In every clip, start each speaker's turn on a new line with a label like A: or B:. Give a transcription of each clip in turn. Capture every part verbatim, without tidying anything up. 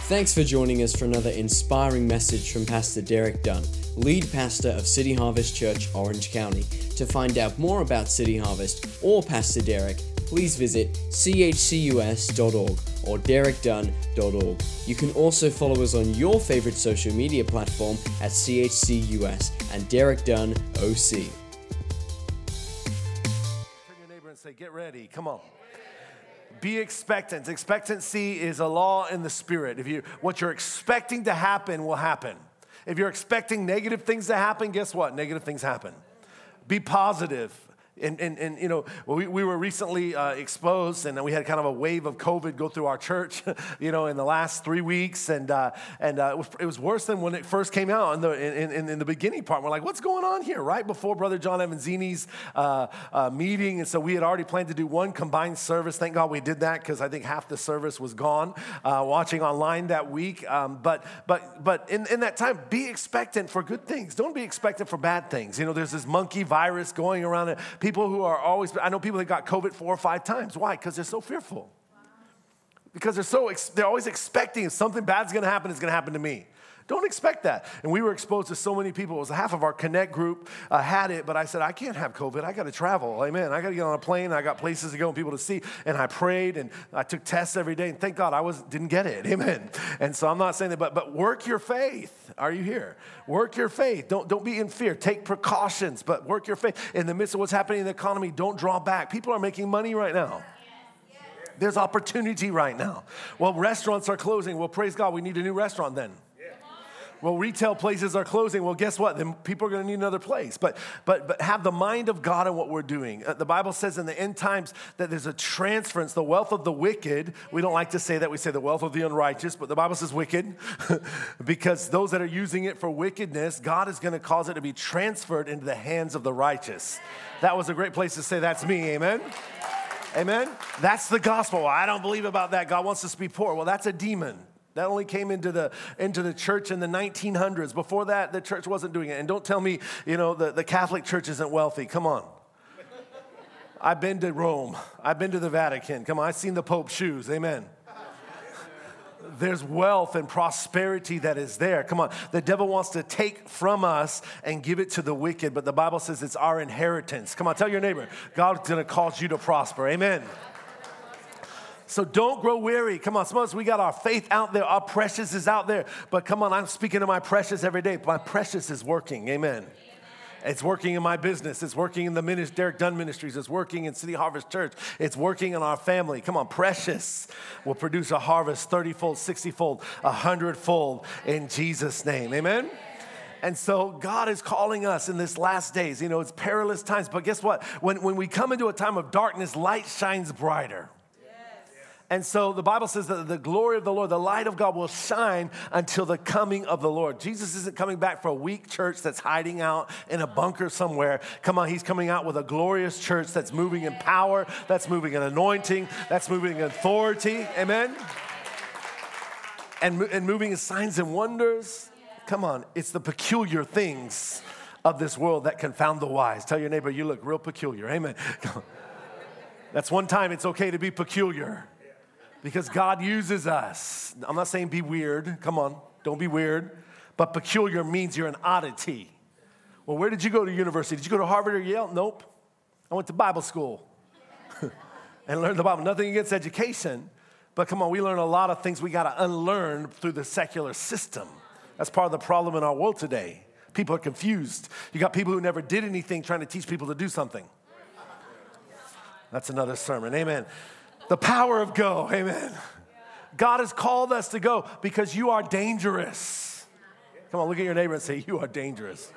A: Thanks for joining us for another inspiring message from Pastor Derek Dunn, lead pastor of City Harvest Church, Orange County. To find out more about City Harvest or Pastor Derek, please visit c h c u s dot org or derek dunn dot org. You can also follow us on your favorite social media platform at C H C U S and Derek Dunn O C.
B: Turn your neighbor and say, get ready. Come on. Be expectant. Expectancy is a law in the spirit. If you, what you're expecting to happen will happen. If you're expecting negative things to happen, guess what? Negative things happen. Be positive. And, and, and you know, we, we were recently uh, exposed, and we had kind of a wave of COVID go through our church, you know, in the last three weeks. And uh, and uh, it, was, it was worse than when it first came out in the in, in, in the beginning part. We're like, what's going on here? Right before Brother John Evanzini's uh, uh, meeting. And so we had already planned to do one combined service. Thank God we did that, because I think half the service was gone uh, watching online that week. Um, but but but in, in that time, be expectant for good things. Don't be expectant for bad things. You know, there's this monkey virus going around. It. People who are always, I know people that got COVID four or five times. Why? Because they're so fearful. Because they're so, they're always expecting if something bad's going to happen, it's going to happen to me. Don't expect that. And we were exposed to so many people. It was half of our Connect group uh, had it, but I said, I can't have COVID. I got to travel. Amen. I got to get on a plane. I got places to go and people to see. And I prayed and I took tests every day. And thank God I was didn't get it. Amen. And so I'm not saying that, but but work your faith. Are you here? Work your faith. Don't don't be in fear. Take precautions, but work your faith. In the midst of what's happening in the economy, don't draw back. People are making money right now. There's opportunity right now. Well, restaurants are closing. Well, praise God, we need a new restaurant then. Well, retail places are closing. Well, guess what? Then people are going to need another place. But but but have the mind of God in what we're doing. Uh, the Bible says in the end times that there's a transference, the wealth of the wicked. We don't like to say that. We say the wealth of the unrighteous, but the Bible says wicked. Because those that are using it for wickedness, God is going to cause it to be transferred into the hands of the righteous. That was a great place to say that's me. Amen? Amen? That's the gospel. Well, I don't believe about that. God wants us to be poor. Well, that's a demon. That only came into the into the church in the nineteen hundreds. Before that, the church wasn't doing it. And don't tell me, you know, the, the Catholic Church isn't wealthy. Come on. I've been to Rome. I've been to the Vatican. Come on, I've seen the Pope's shoes. Amen. There's wealth and prosperity that is there. Come on. The devil wants to take from us and give it to the wicked, but the Bible says it's our inheritance. Come on, tell your neighbor, God's going to cause you to prosper. Amen. So don't grow weary. Come on, some of us, we got our faith out there. Our precious is out there. But come on, I'm speaking to my precious every day. My precious is working. Amen. Amen. It's working in my business. It's working in the ministry, Derek Dunn Ministries. It's working in City Harvest Church. It's working in our family. Come on, precious will produce a harvest thirty-fold, sixty-fold, one hundred-fold in Jesus' name. Amen. And so God is calling us in this last days. You know, it's perilous times. But guess what? When, when we come into a time of darkness, light shines brighter. And so the Bible says that the glory of the Lord, the light of God will shine until the coming of the Lord. Jesus isn't coming back for a weak church that's hiding out in a bunker somewhere. Come on, he's coming out with a glorious church that's moving in power, that's moving in anointing, that's moving in authority. Amen? And, and moving in signs and wonders. Come on, it's the peculiar things of this world that confound the wise. Tell your neighbor, you look real peculiar. Amen. That's one time it's okay to be peculiar. Because God uses us. I'm not saying be weird. Come on, don't be weird. But peculiar means you're an oddity. Well, where did you go to university? Did you go to Harvard or Yale? Nope. I went to Bible school and learned the Bible. Nothing against education. But come on, we learn a lot of things we got to unlearn through the secular system. That's part of the problem in our world today. People are confused. You got people who never did anything trying to teach people to do something. That's another sermon. Amen. The power of go, amen. God has called us to go because you are dangerous. Come on, look at your neighbor and say, you are dangerous.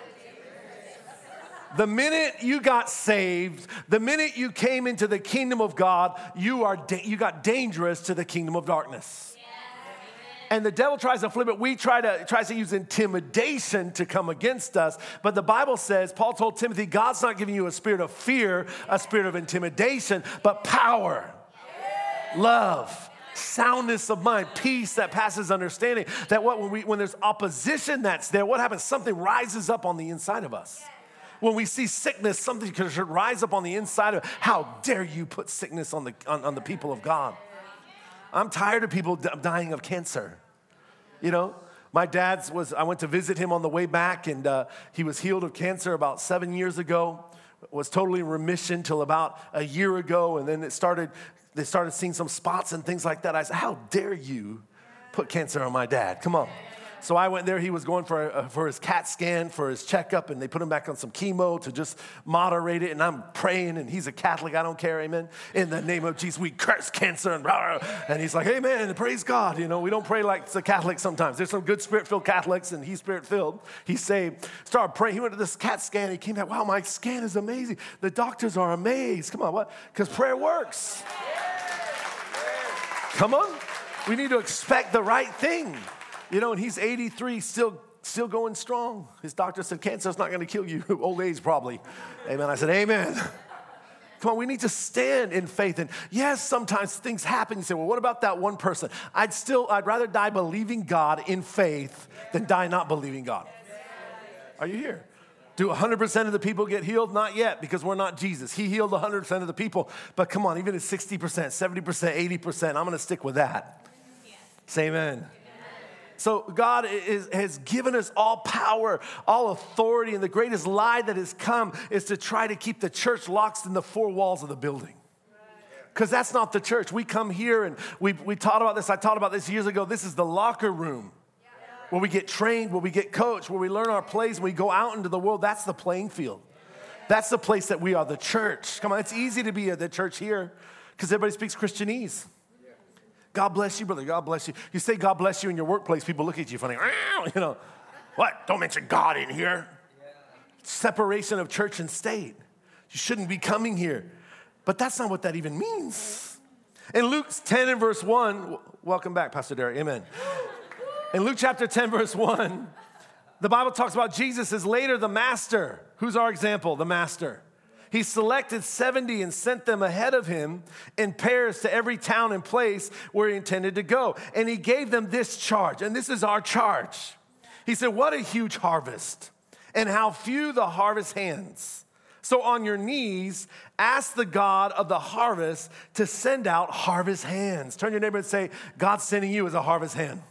B: The minute you got saved, the minute you came into the kingdom of God, you are da- you got dangerous to the kingdom of darkness. And the devil tries to flip it. We try to tries to use intimidation to come against us. But the Bible says, Paul told Timothy, God's not giving you a spirit of fear, a spirit of intimidation, but power. Love, soundness of mind, peace that passes understanding. That what when we when there's opposition that's there, what happens? Something rises up on the inside of us. When we see sickness, something should rise up on the inside of. How dare you put sickness on the on, on the people of God? I'm tired of people d- dying of cancer. You know, my dad's was, I went to visit him on the way back, and uh, he was healed of cancer about seven years ago, was totally in remission till about a year ago, and then it started, they started seeing some spots and things like that. I said, how dare you put cancer on my dad? Come on. So I went there. He was going for a, for his CAT scan, for his checkup, and they put him back on some chemo to just moderate it. And I'm praying, and he's a Catholic. I don't care, amen. In the name of Jesus, we curse cancer. And, blah, blah. And he's like, amen, praise God. You know, we don't pray like the Catholics sometimes. There's some good spirit-filled Catholics, and he's spirit-filled. He's saved. Started praying. He went to this CAT scan. He came back, wow, my scan is amazing. The doctors are amazed. Come on, what? Because prayer works. Come on. We need to expect the right thing. You know, and he's eighty-three, still still going strong. His doctor said, cancer's not going to kill you. Old age, probably. Amen. I said, amen. Come on, we need to stand in faith. And yes, sometimes things happen. You say, well, what about that one person? I'd still, I'd rather die believing God in faith than die not believing God. Are you here? Do one hundred percent of the people get healed? Not yet, because we're not Jesus. He healed one hundred percent of the people. But come on, even at sixty percent, seventy percent, eighty percent, I'm going to stick with that. Say amen. So God is, has given us all power, all authority, and the greatest lie that has come is to try to keep the church locked in the four walls of the building. Because that's not the church. We come here and we, we taught about this. I taught about this years ago. This is the locker room where we get trained, where we get coached, where we learn our plays, and we go out into the world. That's the playing field. That's the place that we are, the church. Come on, it's easy to be at the church here because everybody speaks Christianese. God bless you, brother. God bless you. You say God bless you in your workplace, people look at you funny. You know, what? Don't mention God in here. Separation of church and state. You shouldn't be coming here. But that's not what that even means. In Luke ten and verse one, welcome back, Pastor Derek. Amen. In Luke chapter ten, verse one, the Bible talks about Jesus is later the master. Who's our example? The master. He selected seventy and sent them ahead of him in pairs to every town and place where he intended to go. And he gave them this charge, and this is our charge. He said, what a huge harvest, and how few the harvest hands. So on your knees, ask the God of the harvest to send out harvest hands. Turn your neighbor and say, God's sending you as a harvest hand.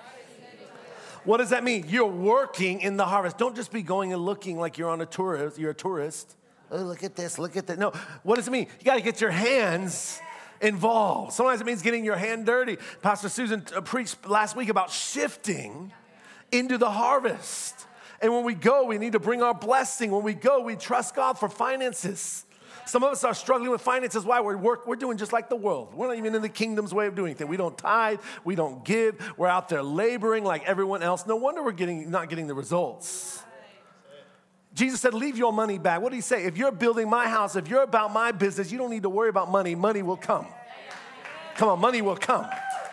B: What does that mean? You're working in the harvest. Don't just be going and looking like you're on a tourist. You're a tourist. Oh, look at this, look at that. No, what does it mean? You got to get your hands involved. Sometimes it means getting your hand dirty. Pastor Susan preached last week about shifting into the harvest. And when we go, we need to bring our blessing. When we go, we trust God for finances. Some of us are struggling with finances. Why? We're, work, we're doing just like the world. We're not even in the kingdom's way of doing things. We don't tithe. We don't give. We're out there laboring like everyone else. No wonder we're getting not getting the results. Jesus said, leave your money back. What did he say? If you're building my house, if you're about my business, you don't need to worry about money. Money will come. Come on, money will come.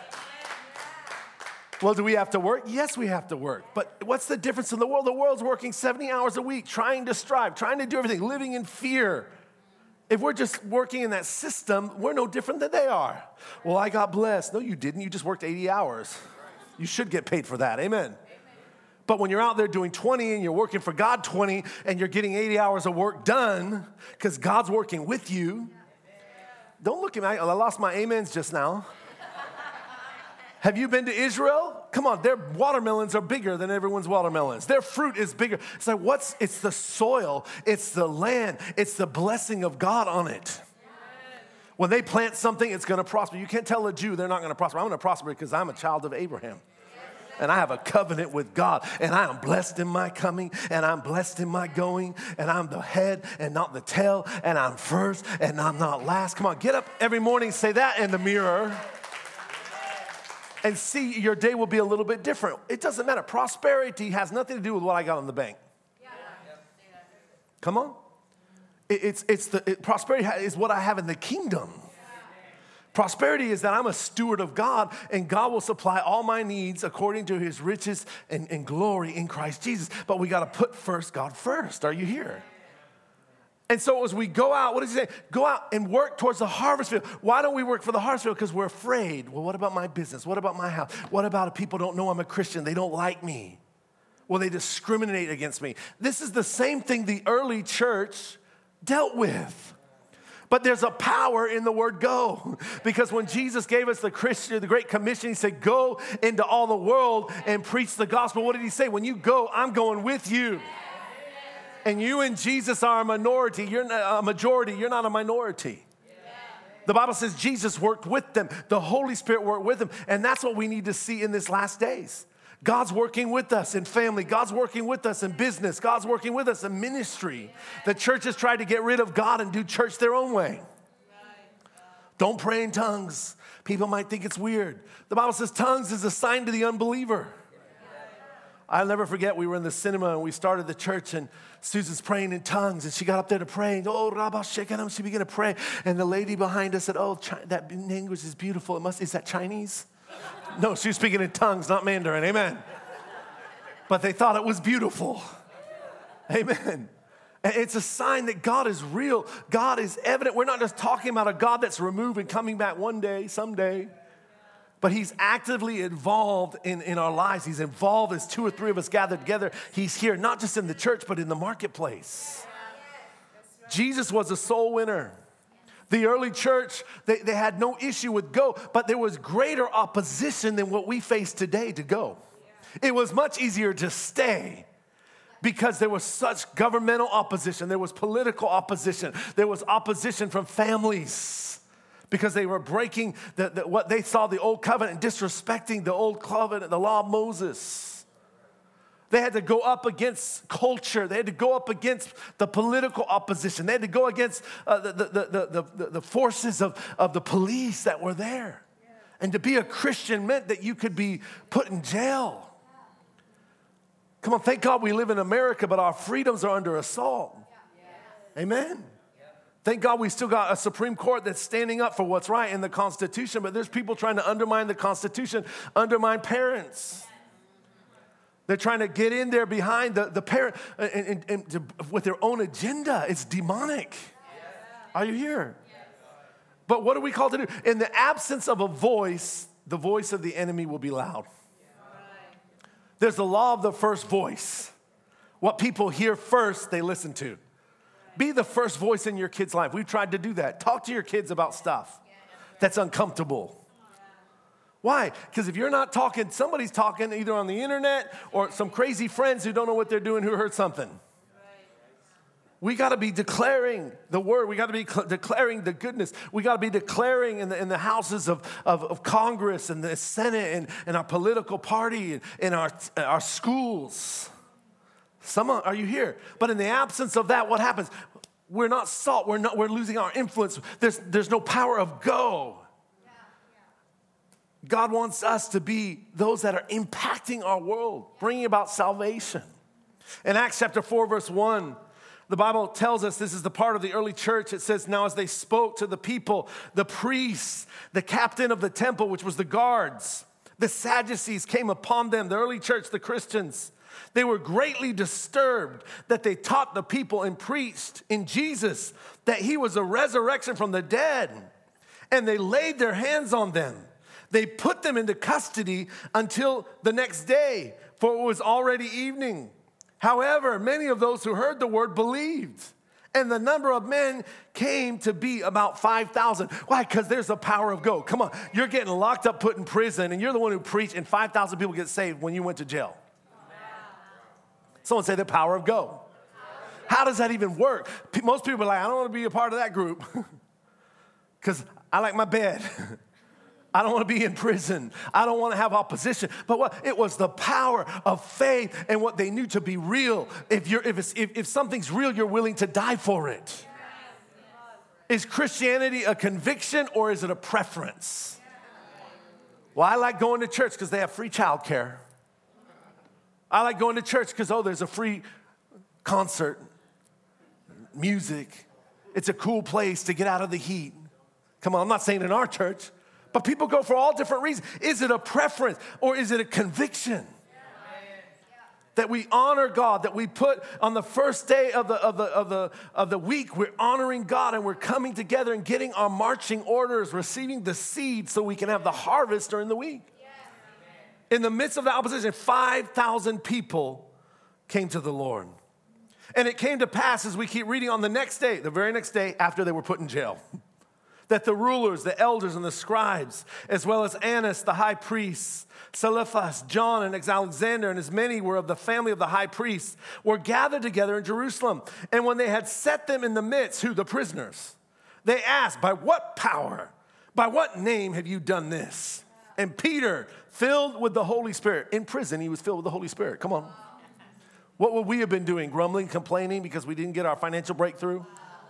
B: Well, do we have to work? Yes, we have to work. But what's the difference in the world? The world's working seventy hours a week, trying to strive, trying to do everything, living in fear. If we're just working in that system, we're no different than they are. Well, I got blessed. No, you didn't. You just worked eighty hours. You should get paid for that. Amen. But when you're out there doing twenty and you're working for God twenty and you're getting eighty hours of work done because God's working with you, don't look at me. I lost my amens just now. Have you been to Israel? Come on, their watermelons are bigger than everyone's watermelons. Their fruit is bigger. It's like, what's, it's the soil, it's the land, it's the blessing of God on it. When they plant something, it's going to prosper. You can't tell a Jew they're not going to prosper. I'm going to prosper because I'm a child of Abraham. And I have a covenant with God, and I am blessed in my coming, and I'm blessed in my going, and I'm the head and not the tail, and I'm first and I'm not last. Come on, get up every morning, say that in the mirror, and see your day will be a little bit different. It doesn't matter. Prosperity has nothing to do with what I got in the bank. Come on. It, it's, it's the, it, prosperity is what I have in the kingdom. Prosperity is that I'm a steward of God, and God will supply all my needs according to his riches and, and glory in Christ Jesus. But we got to put first God first. Are you here? And so as we go out, what does he say? Go out and work towards the harvest field. Why don't we work for the harvest field? Because we're afraid. Well, what about my business? What about my house? What about if people don't know I'm a Christian? They don't like me. Well, they discriminate against me. This is the same thing the early church dealt with. But there's a power in the word go. Because when Jesus gave us the Christian, the Great Commission, he said, go into all the world and preach the gospel. What did he say? When you go, I'm going with you. And you and Jesus are a minority. You're not a majority. You're not a minority. The Bible says Jesus worked with them. The Holy Spirit worked with them. And that's what we need to see in this last days. God's working with us in family. God's working with us in business. God's working with us in ministry. The church has tried to get rid of God and do church their own way. Don't pray in tongues. People might think it's weird. The Bible says tongues is a sign to the unbeliever. I'll never forget, we were in the cinema and we started the church and Susan's praying in tongues and she got up there to pray. And, oh, Rabba Shekinah, she began to pray. And the lady behind us said, oh, Chi- that language is beautiful. It must, is that Chinese? No, she was speaking in tongues, not Mandarin. Amen. But they thought it was beautiful. Amen. And it's a sign that God is real. God is evident. We're not just talking about a God that's removed and coming back one day, someday. But he's actively involved in, in our lives. He's involved as two or three of us gathered together. He's here, not just in the church, but in the marketplace. Jesus was a soul winner. The early church, they, they had no issue with go, but there was greater opposition than what we face today to go. It was much easier to stay because there was such governmental opposition. There was political opposition. There was opposition from families because they were breaking the, the, what they saw the old covenant, disrespecting the old covenant, the law of Moses. They had to go up against culture. They had to go up against the political opposition. They had to go against uh, the, the, the, the, the forces of, of the police that were there. Yeah. And to be a Christian meant that you could be put in jail. Come on, thank God we live in America, but our freedoms are under assault. Yeah. Amen. Yeah. Thank God we still got a Supreme Court that's standing up for what's right in the Constitution, but there's people trying to undermine the Constitution, undermine parents. They're trying to get in there behind the, the parent and, and, and to, with their own agenda. It's demonic. Yes. Are you here? Yes. But what are we called to do? In the absence of a voice, the voice of the enemy will be loud. Right. There's the law of the first voice. What people hear first, they listen to. Right. Be the first voice in your kid's life. We've tried to do that. Talk to your kids about stuff that's uncomfortable. Why? Because if you're not talking, somebody's talking either on the internet or some crazy friends who don't know what they're doing who heard something. We got to be declaring the word. We got to be cl- declaring the goodness. We got to be declaring in the, in the houses of, of, of Congress and the Senate and, and our political party and in our, our schools. Some are you here? But in the absence of that, what happens? We're not salt. We're not. We're losing our influence. There's, there's no power of go. God wants us to be those that are impacting our world, bringing about salvation. In Acts chapter four, verse one, the Bible tells us, this is the part of the early church. It says, now as they spoke to the people, the priests, the captain of the temple, which was the guards, the Sadducees came upon them, the early church, the Christians. They were greatly disturbed that they taught the people and preached in Jesus that he was a resurrection from the dead. And they laid their hands on them. They put them into custody until the next day, for it was already evening. However, many of those who heard the word believed, and the number of men came to be about five thousand. Why? Because there's the power of go. Come on, you're getting locked up, put in prison, and you're the one who preached, and five thousand people get saved when you went to jail. Someone say the power of go. How does that even work? Most people are like, I don't want to be a part of that group because I like my bed. I don't want to be in prison. I don't want to have opposition. But what? It was the power of faith and what they knew to be real. If you're, if, it's, if, if something's real, you're willing to die for it. Is Christianity a conviction or is it a preference? Well, I like going to church because they have free childcare. I like going to church because, oh, there's a free concert, music. It's a cool place to get out of the heat. Come on, I'm not saying in our church. But people go for all different reasons. Is it a preference or is it a conviction? That we honor God, that we put on the first day of the, of the, of the, of the week, we're honoring God and we're coming together and getting our marching orders, receiving the seed so we can have the harvest during the week. In the midst of the opposition, five thousand people came to the Lord. And it came to pass, as we keep reading, on the next day, the very next day after they were put in jail, that the rulers, the elders, and the scribes, as well as Annas, the high priest, Caiaphas, John, and Alexander, and as many were of the family of the high priest, were gathered together in Jerusalem. And when they had set them in the midst, who? The prisoners, they asked, by what power, by what name have you done this? And Peter, filled with the Holy Spirit, in prison, he was filled with the Holy Spirit. Come on. What would we have been doing? Grumbling, complaining because we didn't get our financial breakthrough?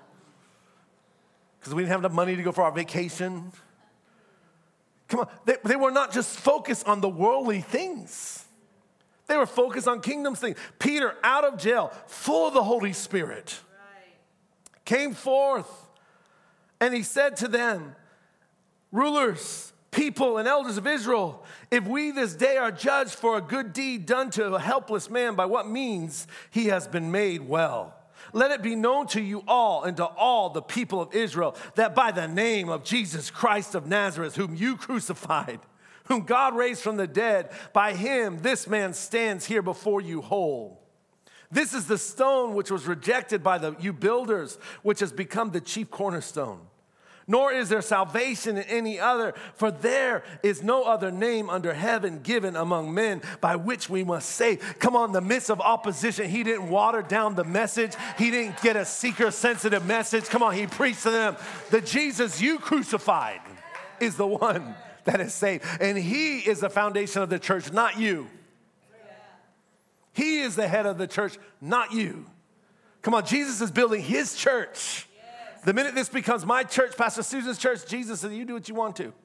B: Because we didn't have enough money to go for our vacation? Come on. They, they were not just focused on the worldly things. They were focused on kingdom things. Peter, out of jail, full of the Holy Spirit, right, came forth, and he said to them, rulers, people, and elders of Israel, if we this day are judged for a good deed done to a helpless man, by what means he has been made well, let it be known to you all and to all the people of Israel that by the name of Jesus Christ of Nazareth, whom you crucified, whom God raised from the dead, by him this man stands here before you whole. This is the stone which was rejected by the you builders, which has become the chief cornerstone. Nor is there salvation in any other, for there is no other name under heaven given among men by which we must save. Come on, in the midst of opposition, he didn't water down the message. He didn't get a seeker-sensitive message. Come on, he preached to them. The Jesus you crucified is the one that is saved. And he is the foundation of the church, not you. He is the head of the church, not you. Come on, Jesus is building his church. The minute this becomes my church, Pastor Susan's church, Jesus says, you do what you want to.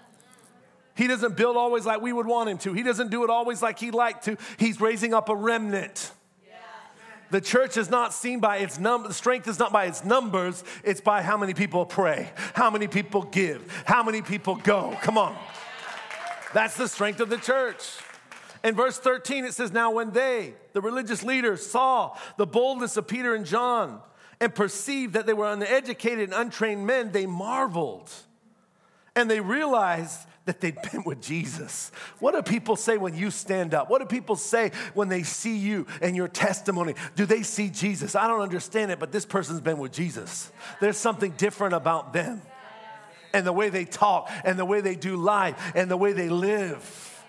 B: He doesn't build always like we would want him to. He doesn't do it always like he'd like to. He's raising up a remnant. Yeah. The church is not seen by its number. The strength is not by its numbers. It's by how many people pray, how many people give, how many people go. Come on. That's the strength of the church. In verse thirteen, it says, now when they, the religious leaders, saw the boldness of Peter and John, and perceived that they were uneducated and untrained men, they marveled. And they realized that they'd been with Jesus. What do people say when you stand up? What do people say when they see you and your testimony? Do they see Jesus? I don't understand it, but this person's been with Jesus. There's something different about them. And the way they talk, and the way they do life, and the way they live.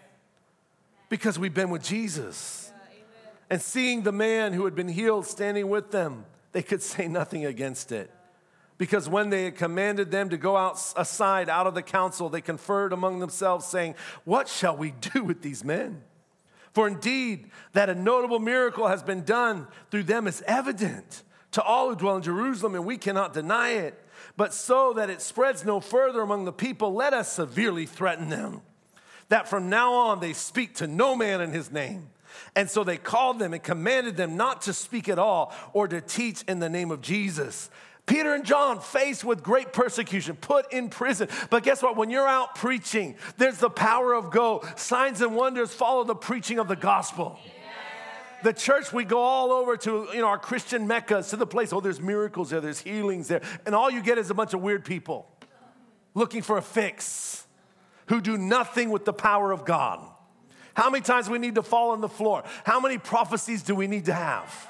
B: Because we've been with Jesus. And seeing the man who had been healed standing with them, they could say nothing against it. Because when they had commanded them to go out aside out of the council, they conferred among themselves, saying, what shall we do with these men? For indeed, that a notable miracle has been done through them is evident to all who dwell in Jerusalem, and we cannot deny it. But so that it spreads no further among the people, let us severely threaten them, that from now on they speak to no man in his name. And so they called them and commanded them not to speak at all or to teach in the name of Jesus. Peter and John faced with great persecution, put in prison. But guess what? When you're out preaching, there's the power of go. Signs and wonders follow the preaching of the gospel. The church, we go all over to, you know, our Christian meccas, to the place, oh, there's miracles there, there's healings there. And all you get is a bunch of weird people looking for a fix who do nothing with the power of God. How many times we need to fall on the floor? How many prophecies do we need to have?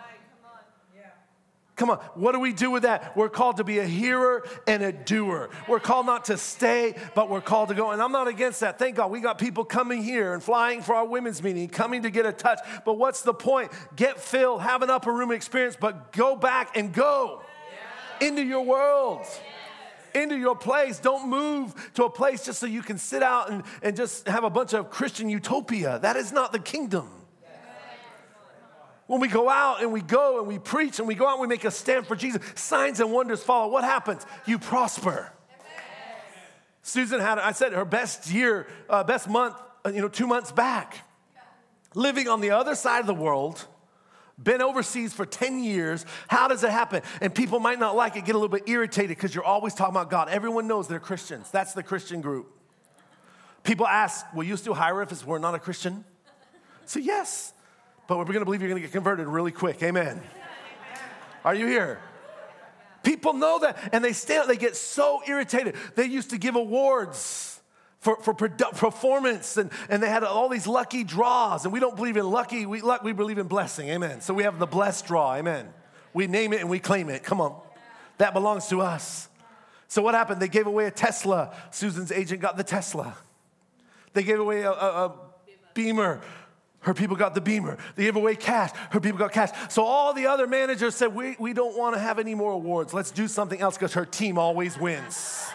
B: Come on, what do we do with that? We're called to be a hearer and a doer. We're called not to stay, but we're called to go. And I'm not against that. Thank God we got people coming here and flying for our women's meeting, coming to get a touch. But what's the point? Get filled, have an upper room experience, but go back and go into your world. Into your place. Don't move to a place just so you can sit out and, and just have a bunch of Christian utopia. That is not the kingdom. When we go out and we go and we preach and we go out and we make a stand for Jesus, signs and wonders follow. What happens? You prosper. Susan had, I said, her best year, uh, best month, uh, you know, two months back. Living on the other side of the world, been overseas for ten years. How does it happen? And people might not like it, get a little bit irritated because you're always talking about God. Everyone knows they're Christians. That's the Christian group. People ask, will you still hire if we're not a Christian? So yes, but we're going to believe you're going to get converted really quick. Amen. Are you here? People know that, and they stand, they get so irritated. They used to give awards for, for produ- performance, and, and they had all these lucky draws. And we don't believe in lucky, we, luck, we believe in blessing, amen. So we have the blessed draw, amen. We name it and we claim it, come on. That belongs to us. So what happened? They gave away a Tesla. Susan's agent got the Tesla. They gave away a, a, a Beamer. Her people got the Beamer. They gave away cash. Her people got cash. So all the other managers said, we, we don't want to have any more awards. Let's do something else because her team always wins.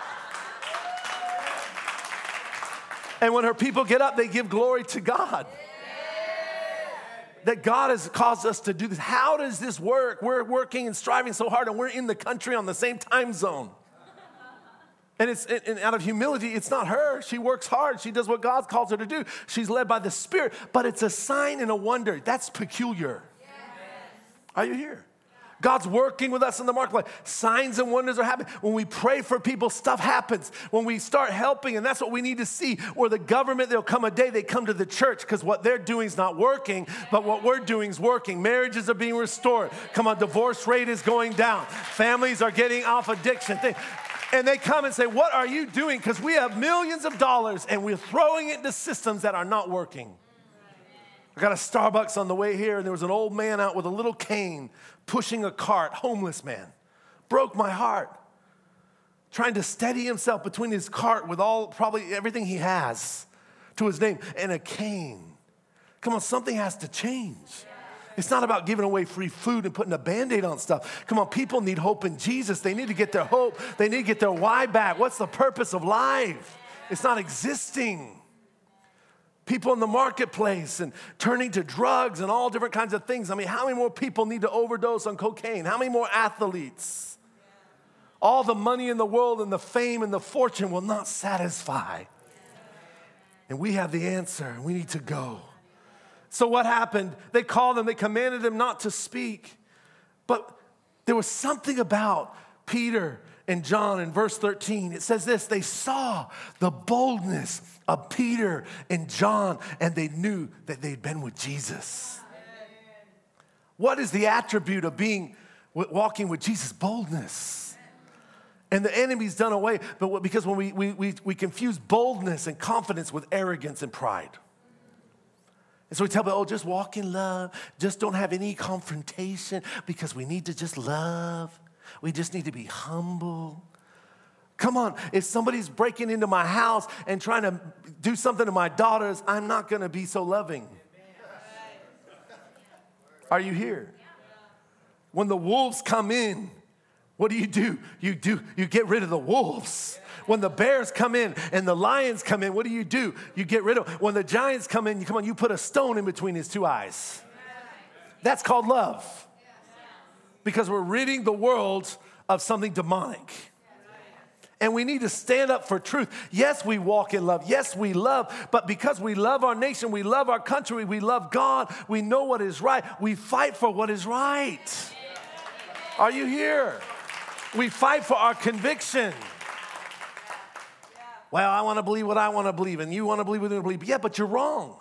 B: And when her people get up, they give glory to God. That God has caused us to do this. How does this work? We're working and striving so hard, and we're in the country on the same time zone. And it's and out of humility, it's not her. She works hard. She does what God calls her to do. She's led by the Spirit, but it's a sign and a wonder. That's peculiar. Yes. Are you here? God's working with us in the marketplace. Signs and wonders are happening. When we pray for people, stuff happens. When we start helping, and that's what we need to see. Or the government, there'll come a day they come to the church because what they're doing is not working, but what we're doing is working. Marriages are being restored. Come on, divorce rate is going down. Families are getting off addiction. And they come and say, what are you doing? Because we have millions of dollars and we're throwing it into systems that are not working. I got a Starbucks on the way here, and there was an old man out with a little cane pushing a cart, homeless man. Broke my heart. Trying to steady himself between his cart with all, probably everything he has to his name, and a cane. Come on, something has to change. It's not about giving away free food and putting a Band-Aid on stuff. Come on, people need hope in Jesus. They need to get their hope. They need to get their why back. What's the purpose of life? It's not existing. People in the marketplace and turning to drugs and all different kinds of things. I mean, how many more people need to overdose on cocaine? How many more athletes? All the money in the world and the fame and the fortune will not satisfy. And we have the answer. We need to go. So what happened? They called them. They commanded them not to speak. But there was something about Peter and John in verse thirteen. It says this, they saw the boldness of Peter and John, and they knew that they'd been with Jesus. What is the attribute of being walking with Jesus? Boldness. And the enemy's done away, but because when we, we, we, we confuse boldness and confidence with arrogance and pride. And so we tell people, oh, just walk in love. Just don't have any confrontation because we need to just love. We just need to be humble. Come on, if somebody's breaking into my house and trying to do something to my daughters, I'm not going to be so loving. Are you here? When the wolves come in, what do you do? You do, you get rid of the wolves. When the bears come in and the lions come in, what do you do? You get rid of them. When the giants come in, you come on, you put a stone in between his two eyes. That's called love. Because we're ridding the world of something demonic. And we need to stand up for truth. Yes, we walk in love. Yes, we love. But because we love our nation, we love our country, we love God, we know what is right, we fight for what is right. Are you here? We fight for our conviction. Well, I want to believe what I want to believe, and you want to believe what you want to believe. Yeah, but you're wrong.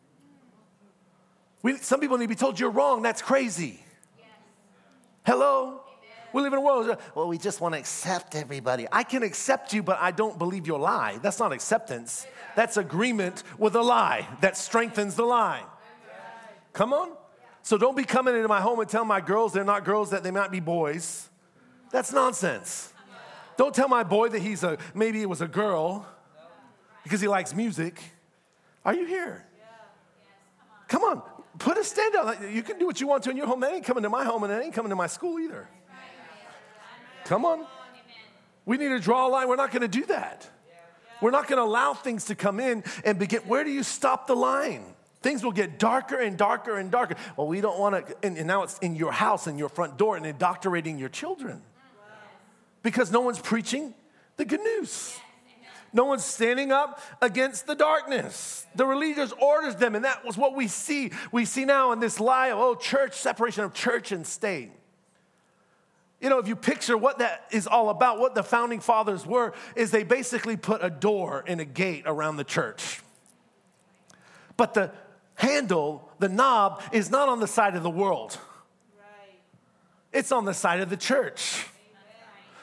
B: We, some people need to be told you're wrong. That's crazy. Yes. Hello? Amen. We live in a world, well, we just want to accept everybody. I can accept you, but I don't believe your lie. That's not acceptance. That's agreement with a lie that strengthens the lie. Come on. So don't be coming into my home and telling my girls they're not girls, that they might be boys. That's nonsense. Don't tell my boy that he's a, maybe it was a girl because he likes music. Are you here? Come on, put a stand out. You can do what you want to in your home. That ain't coming to my home and that ain't coming to my school either. Come on. We need to draw a line. We're not going to do that. We're not going to allow things to come in and begin. Where do you stop the line? Things will get darker and darker and darker. Well, we don't want to, and, and now it's in your house and your front door and indoctrinating your children. Because no one's preaching the good news. No one's standing up against the darkness. The religious orders them, and that was what we see. We see now in this lie of, oh, church, separation of church and state. You know, if you picture what that is all about, what the founding fathers were, is they basically put a door and a gate around the church. But the handle, the knob, is not on the side of the world. Right. It's on the side of the church.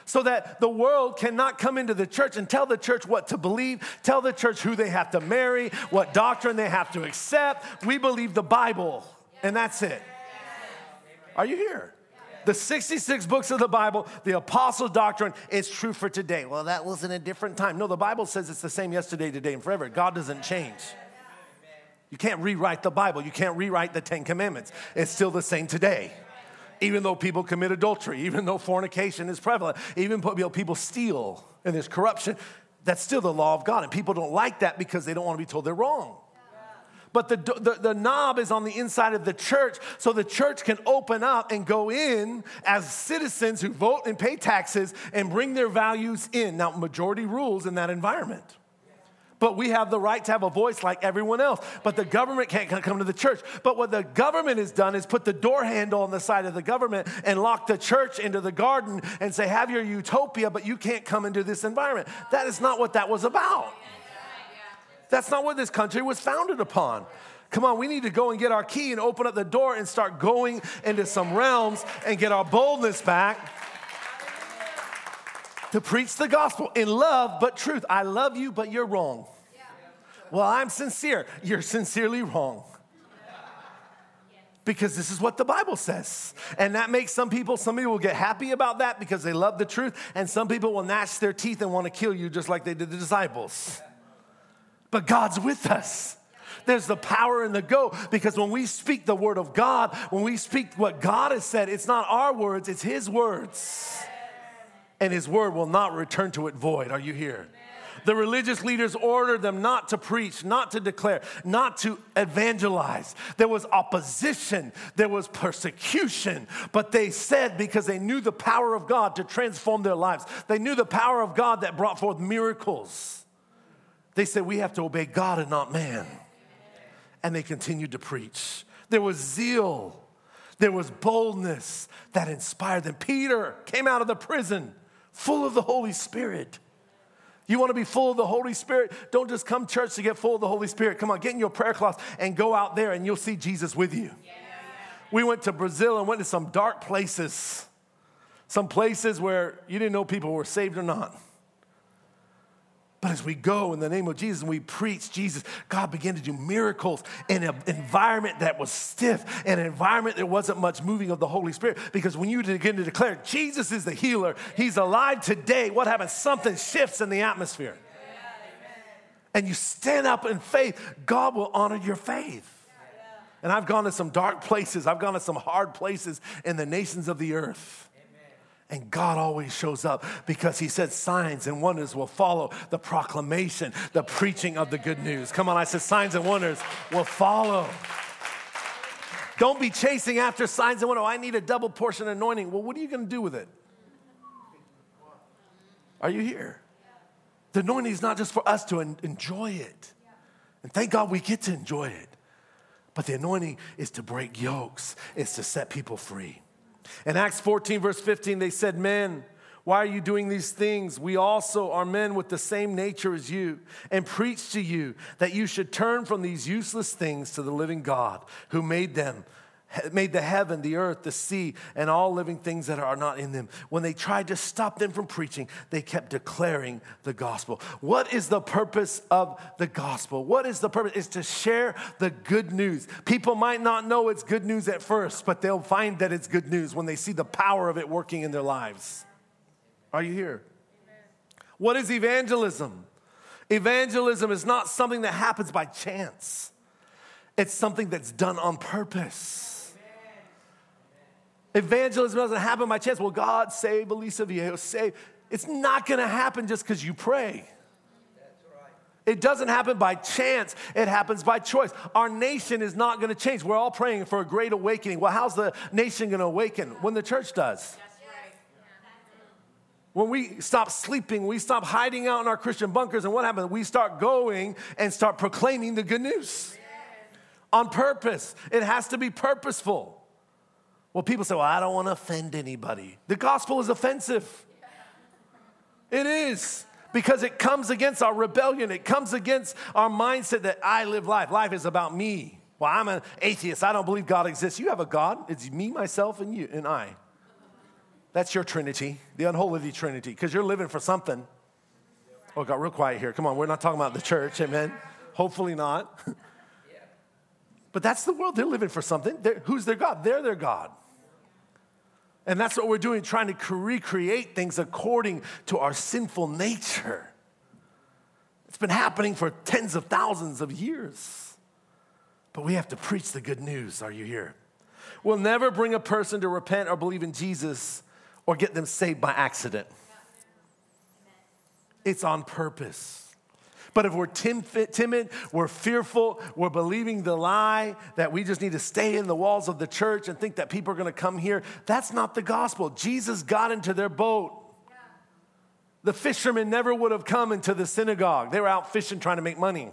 B: so that the world cannot come into the church and tell the church what to believe, tell the church who they have to marry, what doctrine they have to accept. We believe the Bible, and that's it. Are you here? The sixty-six books of the Bible, the apostle doctrine, is true for today. Well, that was in a different time. No, the Bible says it's the same yesterday, today, and forever. God doesn't change. You can't rewrite the Bible. You can't rewrite the Ten Commandments. It's still the same today. Even though people commit adultery, even though fornication is prevalent, even people steal and there's corruption, that's still the law of God. And people don't like that because they don't want to be told they're wrong. But the, the, the knob is on the inside of the church, so the church can open up and go in as citizens who vote and pay taxes and bring their values in. Now, majority rules in that environment. But we have the right to have a voice like everyone else. But the government can't come to the church. But what the government has done is put the door handle on the side of the government and lock the church into the garden and say, have your utopia, but you can't come into this environment. That is not what that was about. That's not what this country was founded upon. Come on, we need to go and get our key and open up the door and start going into some realms and get our boldness back to preach the gospel in love but truth. I love you, but you're wrong. Well, I'm sincere. You're sincerely wrong. Because this is what the Bible says. And that makes some people, some people will get happy about that because they love the truth. And some people will gnash their teeth and want to kill you just like they did the disciples. But God's with us. There's the power in the go, because when we speak the word of God, when we speak what God has said, it's not our words, it's his words. And his word will not return to it void. Are you here? The religious leaders ordered them not to preach, not to declare, not to evangelize. There was opposition, there was persecution, but they said, because they knew the power of God to transform their lives, they knew the power of God that brought forth miracles. They said, we have to obey God and not man. And they continued to preach. There was zeal. There was boldness that inspired them. Peter came out of the prison full of the Holy Spirit. You want to be full of the Holy Spirit? Don't just come to church to get full of the Holy Spirit. Come on, get in your prayer closet and go out there and you'll see Jesus with you. Yeah. We went to Brazil and went to some dark places. Some places where you didn't know people were saved or not. But as we go in the name of Jesus and we preach Jesus, God began to do miracles in an environment that was stiff, an environment that wasn't much moving of the Holy Spirit. Because when you begin to declare Jesus is the healer, he's alive today, what happens? Something shifts in the atmosphere. And you stand up in faith, God will honor your faith. And I've gone to some dark places. I've gone to some hard places in the nations of the earth. And God always shows up because he said signs and wonders will follow the proclamation, the preaching of the good news. Come on, I said signs and wonders will follow. Don't be chasing after signs and wonders. Oh, I need a double portion anointing. Well, what are you going to do with it? Are you here? The anointing is not just for us to enjoy it. And thank God we get to enjoy it. But the anointing is to break yokes. It's to set people free. In Acts fourteen, verse fifteen, they said, men, why are you doing these things? We also are men with the same nature as you, and preach to you that you should turn from these useless things to the living God who made them, made the heaven, the earth, the sea, and all living things that are not in them. When they tried to stop them from preaching, they kept declaring the gospel. What is the purpose of the gospel? What is the purpose? It's to share the good news. People might not know it's good news at first, but they'll find that it's good news when they see the power of it working in their lives. Are you here? Amen. What is evangelism? Evangelism is not something that happens by chance. It's something that's done on purpose. Evangelism doesn't happen by chance. Well, God save Alicia Viejo, save. It's not going to happen just because you pray. That's right. It doesn't happen by chance. It happens by choice. Our nation is not going to change. We're all praying for a great awakening. Well, how's the nation going to awaken? When the church does. That's right. When we stop sleeping, we stop hiding out in our Christian bunkers, and what happens? We start going and start proclaiming the good news. On purpose. It has to be purposeful. Well, people say, well, I don't want to offend anybody. The gospel is offensive. It is. Because it comes against our rebellion. It comes against our mindset that I live life. Life is about me. Well, I'm an atheist. I don't believe God exists. You have a God. It's me, myself, and you and I. That's your Trinity, the unholy Trinity, because you're living for something. Oh, it got real quiet here. Come on, we're not talking about the church, amen? Hopefully not. But that's the world. They're living for something. They're, who's their God? They're their God. And that's what we're doing, trying to recreate things according to our sinful nature. It's been happening for tens of thousands of years. But we have to preach the good news. Are you here? We'll never bring a person to repent or believe in Jesus or get them saved by accident. It's on purpose. But if we're tim- timid, we're fearful, we're believing the lie that we just need to stay in the walls of the church and think that people are going to come here, that's not the gospel. Jesus got into their boat. Yeah. The fishermen never would have come into the synagogue. They were out fishing trying to make money.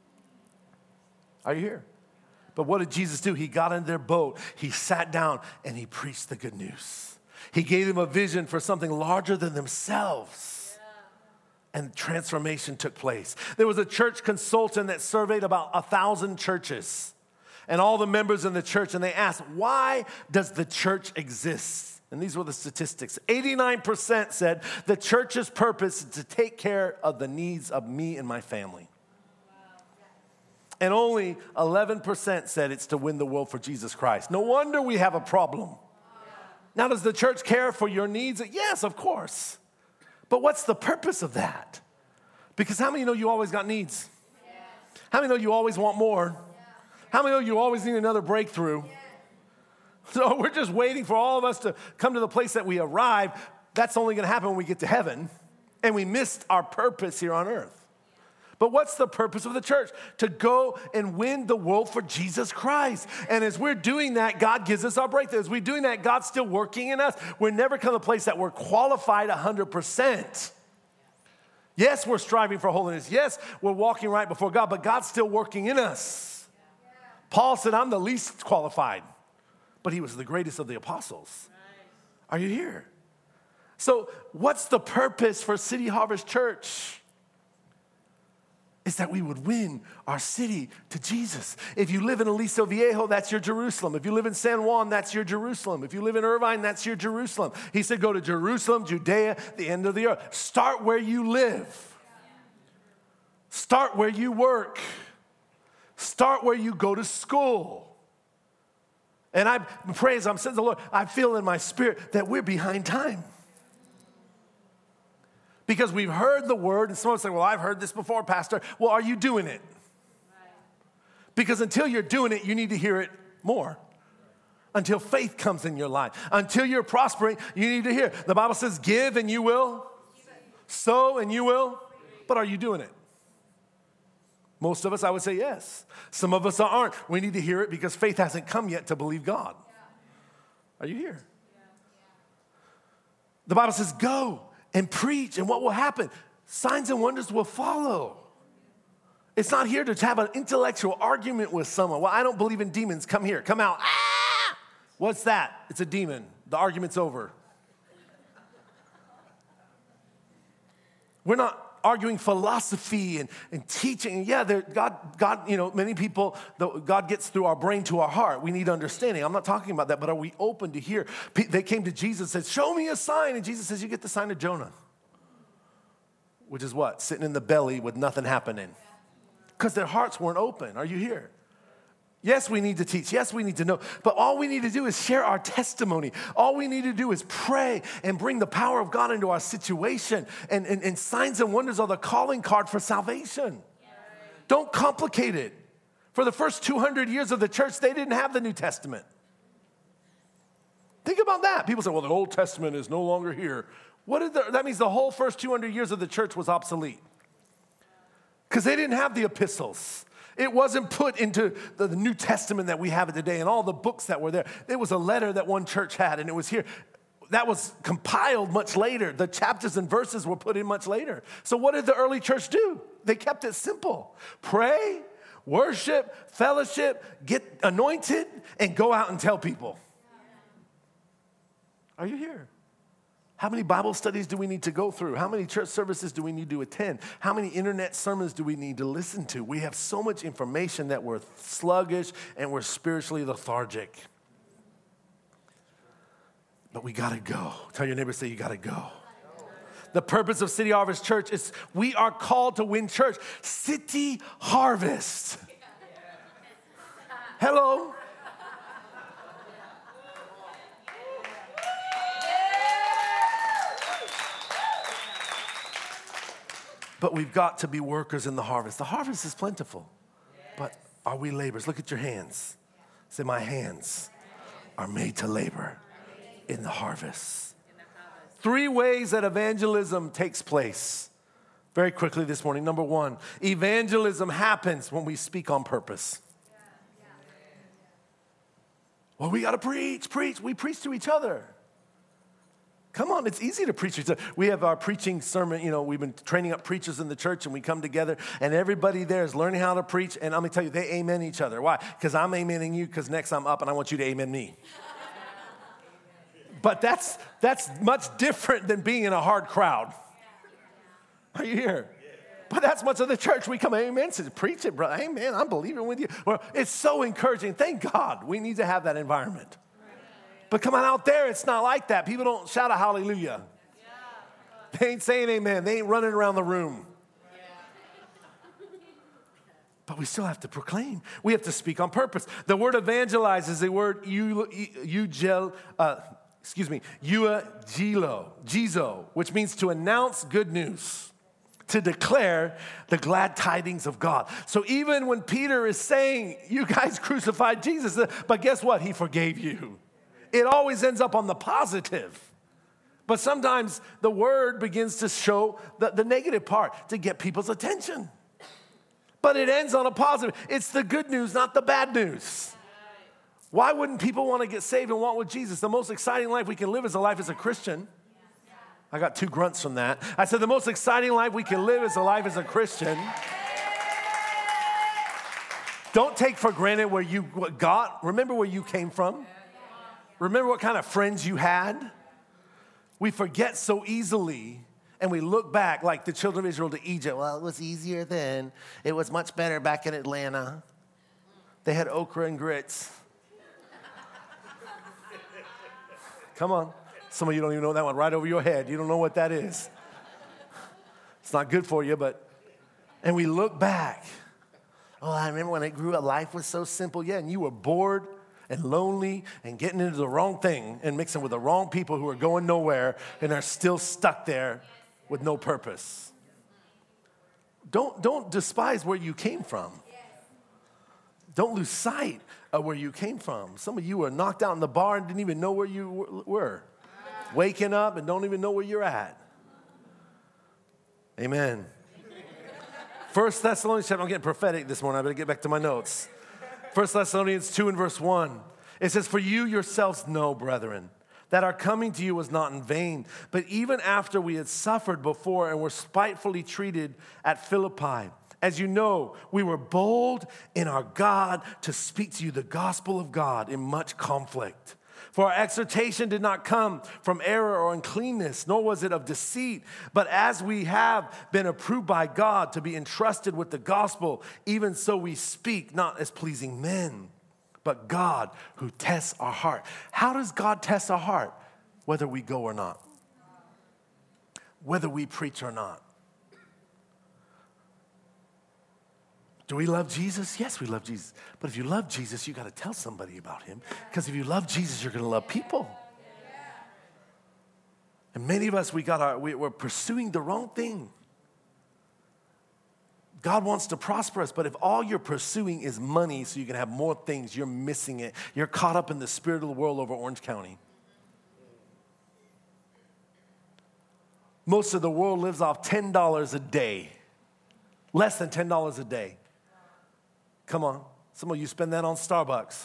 B: Are you here? But what did Jesus do? He got in their boat, he sat down, and he preached the good news. He gave them a vision for something larger than themselves. And transformation took place. There was a church consultant that surveyed about a thousand churches and all the members in the church, and they asked, why does the church exist? And these were the statistics. eighty-nine percent said the church's purpose is to take care of the needs of me and my family. And only eleven percent said it's to win the world for Jesus Christ. No wonder we have a problem. Now, does the church care for your needs? Yes, of course. But what's the purpose of that? Because how many know you always got needs? Yes. How many know you always want more? Yeah. How many know you always need another breakthrough? Yes. So we're just waiting for all of us to come to the place that we arrive. That's only going to happen when we get to heaven. And we missed our purpose here on earth. But what's the purpose of the church? To go and win the world for Jesus Christ. And as we're doing that, God gives us our breakthrough. As we're doing that, God's still working in us. We're never come to a place that we're qualified one hundred percent. Yes, we're striving for holiness. Yes, we're walking right before God, but God's still working in us. Paul said, I'm the least qualified, but he was the greatest of the apostles. Are you here? So what's the purpose for City Harvest Church? Is that we would win our city to Jesus. If you live in Aliso Viejo, that's your Jerusalem. If you live in San Juan, that's your Jerusalem. If you live in Irvine, that's your Jerusalem. He said, go to Jerusalem, Judea, the end of the earth. Start where you live. Start where you work. Start where you go to school. And I praise, I'm saying to the Lord, I feel in my spirit that we're behind time. Because we've heard the word, and someone say, well, I've heard this before, Pastor. Well, are you doing it? Right. Because until you're doing it, you need to hear it more. Until faith comes in your life. Until you're prospering, you need to hear. The Bible says, give and you will. Sow and you will. But are you doing it? Most of us, I would say yes. Some of us aren't. We need to hear it because faith hasn't come yet to believe God. Are you here? The Bible says, go and preach, and what will happen? Signs and wonders will follow. It's not here to have an intellectual argument with someone. Well, I don't believe in demons. Come here. Come out. Ah! What's that? It's a demon. The argument's over. We're not arguing philosophy and, and teaching. Yeah, God, God, you know, many people, God gets through our brain to our heart. We need understanding. I'm not talking about that, but are we open to hear? They came to Jesus and said, show me a sign. And Jesus says, you get the sign of Jonah. Which is what? Sitting in the belly with nothing happening. Because their hearts weren't open. Are you here? Yes, we need to teach. Yes, we need to know. But all we need to do is share our testimony. All we need to do is pray and bring the power of God into our situation. And, and, and signs and wonders are the calling card for salvation. Yeah. Don't complicate it. For the first two hundred years of the church, they didn't have the New Testament. Think about that. People say, well, the Old Testament is no longer here. What did the, that means the whole first two hundred years of the church was obsolete. Because they didn't have the epistles. It wasn't put into the, the New Testament that we have it today and all the books that were there. It was a letter that one church had, and it was here. That was compiled much later. The chapters and verses were put in much later. So what did the early church do? They kept it simple. Pray, worship, fellowship, get anointed, and go out and tell people. Are you here? How many Bible studies do we need to go through? How many church services do we need to attend? How many internet sermons do we need to listen to? We have so much information that we're sluggish and we're spiritually lethargic. But we got to go. Tell your neighbor, say, you got to go. The purpose of City Harvest Church is we are called to win church. City Harvest. Hello. But we've got to be workers in the harvest. The harvest is plentiful. But are we laborers? Look at your hands. Say, my hands are made to labor in the harvest. Three ways that evangelism takes place. Very quickly this morning. Number one, evangelism happens when we speak on purpose. Well, we got to preach, preach. We preach to each other. Come on, it's easy to preach. We have our preaching sermon, you know, we've been training up preachers in the church and we come together and everybody there is learning how to preach. And I'm going to tell you, they amen each other. Why? Because I'm amening you because next I'm up and I want you to amen me. But that's that's much different than being in a hard crowd. Are you here? But that's much of the church. We come, amen, says, preach it, brother. Amen, I'm believing with you. Well, it's so encouraging. Thank God we need to have that environment. But come on, out there, it's not like that. People don't shout a hallelujah. They ain't saying amen. They ain't running around the room. But we still have to proclaim. We have to speak on purpose. The word evangelize is the word eugel, uh, excuse me, euagelo, jizo, which means to announce good news, to declare the glad tidings of God. So even when Peter is saying, you guys crucified Jesus, but guess what? He forgave you. It always ends up on the positive. But sometimes the word begins to show the, the negative part to get people's attention. But it ends on a positive. It's the good news, not the bad news. Why wouldn't people want to get saved and walk with Jesus? The most exciting life we can live is a life as a Christian. I got two grunts from that. I said the most exciting life we can live is a life as a Christian. Don't take for granted where you got. Remember where you came from. Remember what kind of friends you had? We forget so easily, and we look back like the children of Israel to Egypt. Well, it was easier then. It was much better back in Atlanta. They had okra and grits. Come on. Some of you don't even know that one right over your head. You don't know what that is. It's not good for you, but, and we look back. Oh, I remember when I grew up, life was so simple. Yeah, and you were bored and lonely and getting into the wrong thing and mixing with the wrong people who are going nowhere and are still stuck there with no purpose. Don't, don't despise where you came from. Don't lose sight of where you came from. Some of you were knocked out in the bar and didn't even know where you were. Waking up and don't even know where you're at. Amen. First Thessalonians chapter, I'm getting prophetic this morning. I better get back to my notes. First Thessalonians two and verse one, it says, for you yourselves know, brethren, that our coming to you was not in vain, but even after we had suffered before and were spitefully treated at Philippi. As you know, we were bold in our God to speak to you the gospel of God in much conflict. For our exhortation did not come from error or uncleanness, nor was it of deceit. But as we have been approved by God to be entrusted with the gospel, even so we speak, not as pleasing men, but God who tests our heart. How does God test our heart? Whether we go or not. Whether we preach or not. Do we love Jesus? Yes, we love Jesus. But if you love Jesus, you got to tell somebody about him. Because if you love Jesus, you're going to love people. And many of us, we got our, we, we're pursuing the wrong thing. God wants to prosper us, but if all you're pursuing is money so you can have more things, you're missing it. You're caught up in the spirit of the world over Orange County. Most of the world lives off ten dollars a day. Less than ten dollars a day. Come on. Some of you spend that on Starbucks.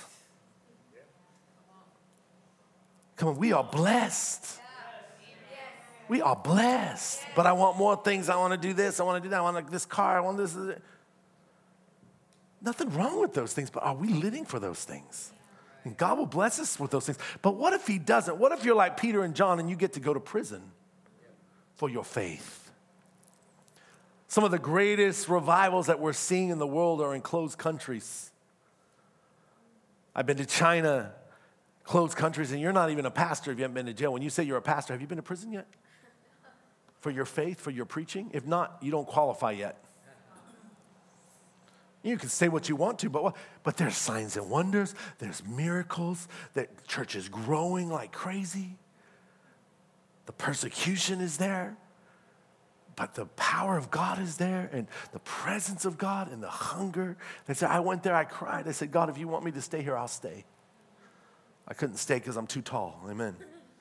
B: Come on, we are blessed. We are blessed. But I want more things. I want to do this. I want to do that. I want this car. I want this. Nothing wrong with those things, but are we living for those things? And God will bless us with those things. But what if he doesn't? What if you're like Peter and John and you get to go to prison for your faith? Some of the greatest revivals that we're seeing in the world are in closed countries. I've been to China, closed countries, and you're not even a pastor if you haven't been to jail. When you say you're a pastor, have you been to prison yet? For your faith, for your preaching? If not, you don't qualify yet. You can say what you want to, but what? But there's signs and wonders. There's miracles. The church is growing like crazy. The persecution is there. But the power of God is there, and the presence of God, and the hunger. They said, I went there, I cried. I said, God, if you want me to stay here, I'll stay. I couldn't stay because I'm too tall. Amen.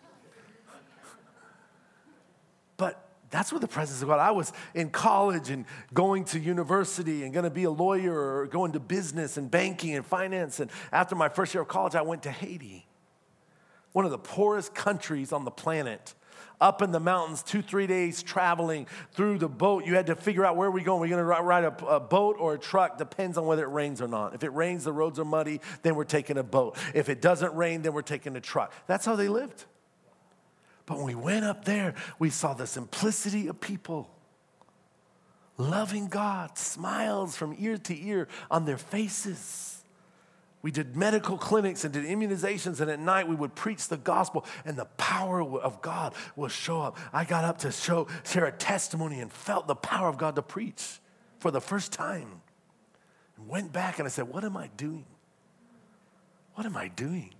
B: But that's where the presence of God. I was in college and going to university and going to be a lawyer or going to business and banking and finance. And after my first year of college, I went to Haiti, one of the poorest countries on the planet. Up in the mountains, two, three days traveling through the boat. You had to figure out where we're going. We're going to ride a, a boat or a truck. Depends on whether it rains or not. If it rains, the roads are muddy, then we're taking a boat. If it doesn't rain, then we're taking a truck. That's how they lived. But when we went up there, we saw the simplicity of people. Loving God, smiles from ear to ear on their faces. We did medical clinics and did immunizations, and at night we would preach the gospel, and the power of God will show up. I got up to show, share a testimony and felt the power of God to preach for the first time. And went back and I said, what am I doing? What am I doing?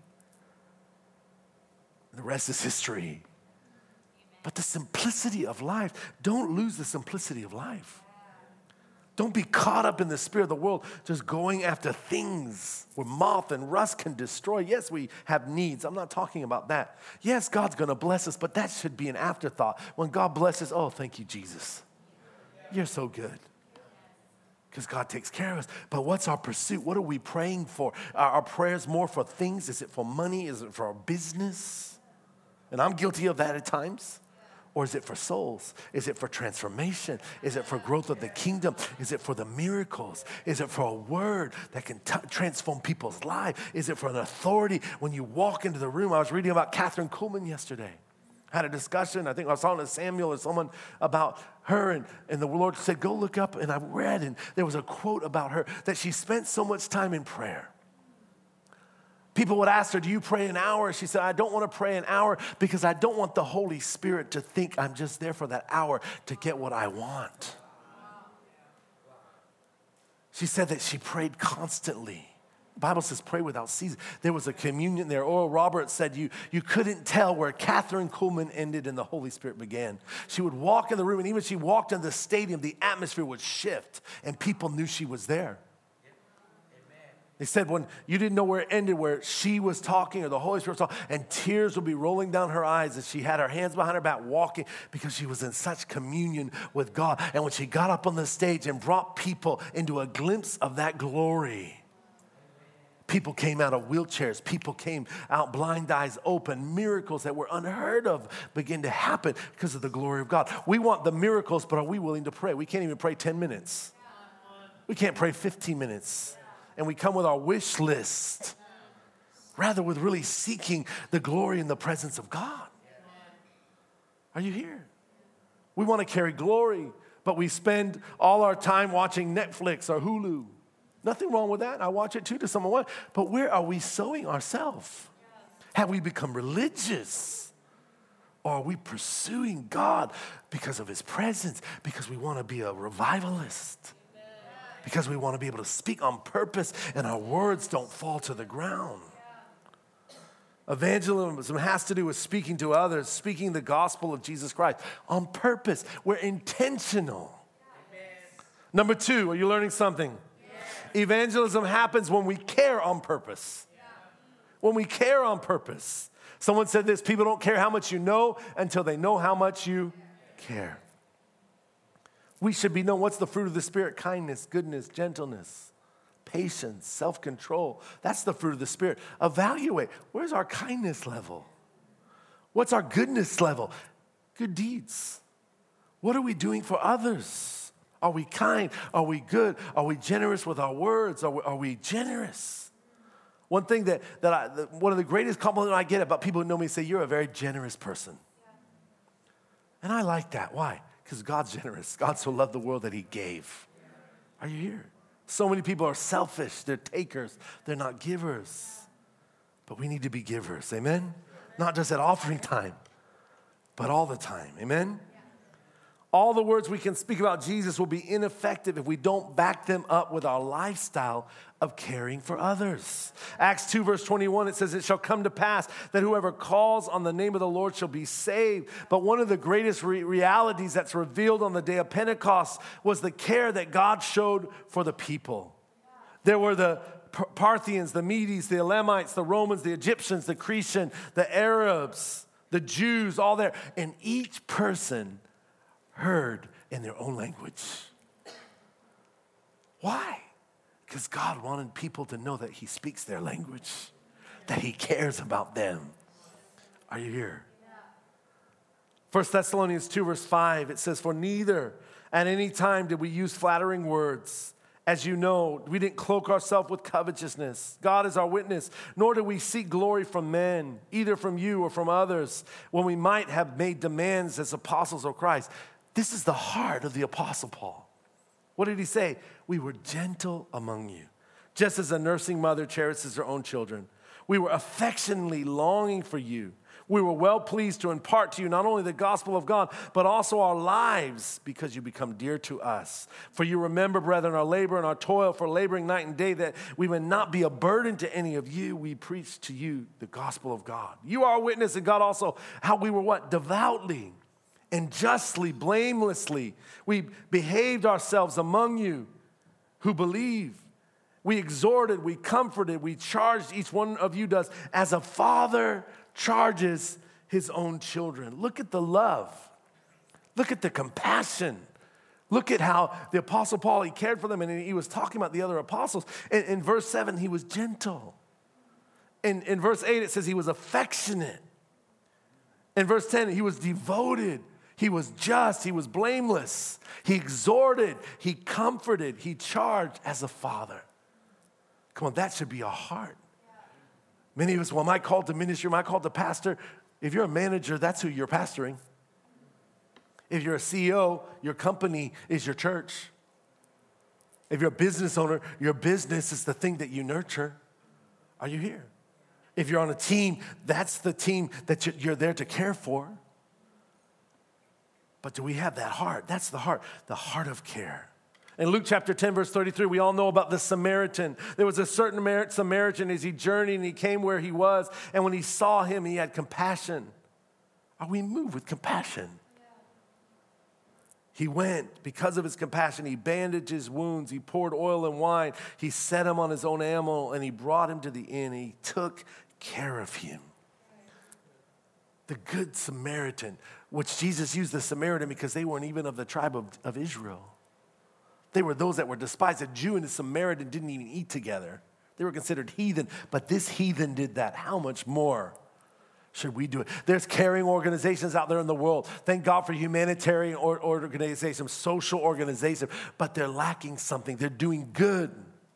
B: The rest is history. But the simplicity of life, don't lose the simplicity of life. Don't be caught up in the spirit of the world, just going after things where moth and rust can destroy. Yes, we have needs. I'm not talking about that. Yes, God's going to bless us, but that should be an afterthought. When God blesses, oh, thank you, Jesus. You're so good. Because God takes care of us. But what's our pursuit? What are we praying for? Are our prayers more for things? Is it for money? Is it for our business? And I'm guilty of that at times. Or is it for souls? Is it for transformation? Is it for growth of the kingdom? Is it for the miracles? Is it for a word that can t- transform people's lives? Is it for an authority when you walk into the room? I was reading about Catherine Kuhlman yesterday. I had a discussion, I think I was talking to Samuel or someone about her, and, and the Lord said, go look up, and I read, and there was a quote about her, that she spent so much time in prayer. People would ask her, do you pray an hour? She said, I don't want to pray an hour because I don't want the Holy Spirit to think I'm just there for that hour to get what I want. She said that she prayed constantly. The Bible says pray without ceasing. There was a communion there. Oral Roberts said you, you couldn't tell where Catherine Kuhlman ended and the Holy Spirit began. She would walk in the room, and even if she walked in the stadium, the atmosphere would shift, and people knew she was there. They said when you didn't know where it ended, where she was talking or the Holy Spirit was talking, and tears would be rolling down her eyes as she had her hands behind her back walking because she was in such communion with God. And when she got up on the stage and brought people into a glimpse of that glory, people came out of wheelchairs. People came out blind eyes open. Miracles that were unheard of begin to happen because of the glory of God. We want the miracles, but are we willing to pray? We can't even pray ten minutes. We can't pray fifteen minutes. And we come with our wish list rather with really seeking the glory and the presence of God. Are you here? We want to carry glory, but we spend all our time watching Netflix or Hulu. Nothing wrong with that. I watch it too to someone. But where are we sowing ourselves? Have we become religious? Or are we pursuing God because of his presence, because we want to be a revivalist? Because we want to be able to speak on purpose and our words don't fall to the ground. Evangelism has to do with speaking to others, speaking the gospel of Jesus Christ on purpose. We're intentional. Amen. Number two, are you learning something? Yeah. Evangelism happens when we care on purpose. Yeah. When we care on purpose. Someone said this, people don't care how much you know until they know how much you care. We should be known. What's the fruit of the Spirit? Kindness, goodness, gentleness, patience, self-control. That's the fruit of the Spirit. Evaluate. Where's our kindness level? What's our goodness level? Good deeds. What are we doing for others? Are we kind? Are we good? Are we generous with our words? Are we, are we generous? One thing that, that I, that one of the greatest compliments I get about people who know me say, you're a very generous person. And I like that. Why? Because God's generous. God so loved the world that he gave. Are you here? So many people are selfish. They're takers. They're not givers. but we need to be givers, amen? Not just at offering time, but all the time, amen? All the words we can speak about Jesus will be ineffective if we don't back them up with our lifestyle of caring for others. Acts two verse twenty-one, it says, it shall come to pass that whoever calls on the name of the Lord shall be saved. But one of the greatest re- realities that's revealed on the day of Pentecost was the care that God showed for the people. There were the Parthians, the Medes, the Elamites, the Romans, the Egyptians, the Cretan, the Arabs, the Jews, all there. And each person heard in their own language. Why? Because God wanted people to know that he speaks their language, that he cares about them. Are you here? First Thessalonians two verse five, it says, for neither at any time did we use flattering words. As you know, we didn't cloak ourselves with covetousness. God is our witness. Nor did we seek glory from men, either from you or from others, when we might have made demands as apostles of Christ. This is the heart of the Apostle Paul. What did he say? We were gentle among you, just as a nursing mother cherishes her own children. We were affectionately longing for you. We were well pleased to impart to you not only the gospel of God, but also our lives, because you become dear to us. For you remember, brethren, our labor and our toil for laboring night and day, that we would not be a burden to any of you. We preach to you the gospel of God. You are a witness, and God also, how we were what? Devoutly and justly, blamelessly, we behaved ourselves among you who believe. We exhorted, we comforted, we charged, each one of you does, as a father charges his own children. Look at the love. Look at the compassion. Look at how the Apostle Paul, he cared for them, and he was talking about the other apostles. In, in verse seven, he was gentle. In, in verse eight, it says he was affectionate. In verse ten, he was devoted. He was just, he was blameless. He exhorted, he comforted, he charged as a father. Come on, that should be our heart. Many of us, well, am I called to ministry? Am I called to pastor? If you're a manager, that's who you're pastoring. If you're a C E O, your company is your church. If you're a business owner, your business is the thing that you nurture. Are you here? If you're on a team, that's the team that you're there to care for. But do we have that heart? That's the heart, the heart of care. In Luke chapter ten, verse thirty-three, we all know about the Samaritan. There was a certain Samaritan as he journeyed and he came where he was. And when he saw him, he had compassion. Are we moved with compassion? Yeah. He went, because of his compassion, he bandaged his wounds. He poured oil and wine. He set him on his own animal and he brought him to the inn. He took care of him. The good Samaritan, which Jesus used the Samaritan because they weren't even of the tribe of, of Israel. They were those that were despised. A Jew and a Samaritan didn't even eat together. They were considered heathen, but this heathen did that. How much more should we do it? There's caring organizations out there in the world. Thank God for humanitarian organizations, social organizations, but they're lacking something. They're doing good.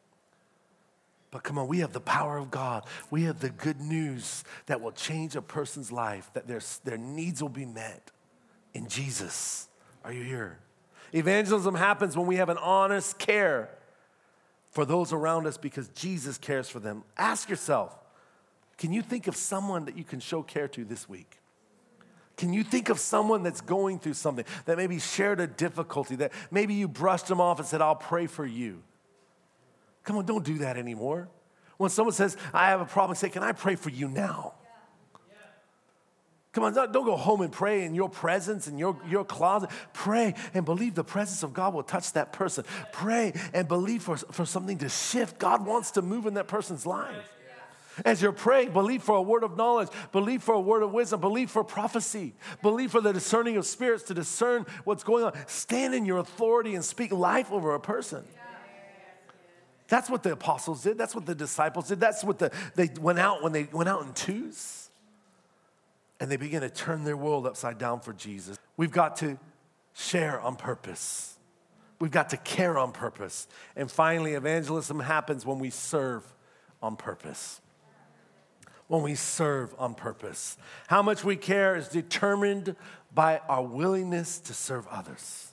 B: But come on, we have the power of God. We have the good news that will change a person's life, that their, their needs will be met in Jesus. Are you here? Evangelism happens when we have an honest care for those around us because Jesus cares for them. Ask yourself, can you think of someone that you can show care to this week? Can you think of someone that's going through something, that maybe shared a difficulty, that maybe you brushed them off and said, I'll pray for you? Come on, don't do that anymore. When someone says, I have a problem, say, can I pray for you now? Yeah. Come on, don't go home and pray in your presence, in your, your closet. Pray and believe the presence of God will touch that person. Pray and believe for, for something to shift. God wants to move in that person's life. As you're praying, believe for a word of knowledge, believe for a word of wisdom, believe for prophecy, believe for the discerning of spirits to discern what's going on. Stand in your authority and speak life over a person. That's what the apostles did. That's what the disciples did. That's what the, they went out when they went out in twos. And they began to turn their world upside down for Jesus. We've got to share on purpose. We've got to care on purpose. And finally, evangelism happens when we serve on purpose. When we serve on purpose. How much we care is determined by our willingness to serve others.